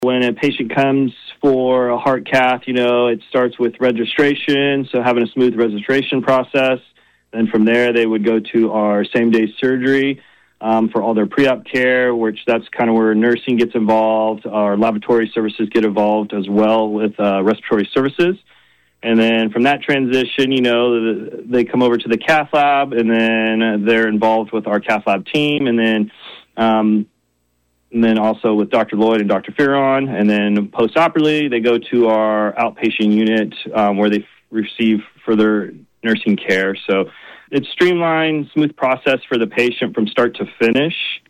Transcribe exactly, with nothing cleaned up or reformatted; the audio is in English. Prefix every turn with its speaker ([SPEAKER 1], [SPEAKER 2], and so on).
[SPEAKER 1] When a patient comes for a heart cath, you know, it starts with registration, so having a smooth registration process. Then from there, they would go to our same-day surgery um, for all their pre-op care, which that's kind of where nursing gets involved. Our laboratory services get involved as well with uh, respiratory services. And then from that transition, you know, they come over to the cath lab, and then they're involved with our cath lab team, and then um, and then also with Doctor Lloyd and Doctor Fearon. And then post-operatively, they go to our outpatient unit um, where they receive further nursing care. So it's streamlined, smooth process for the patient from start to finish.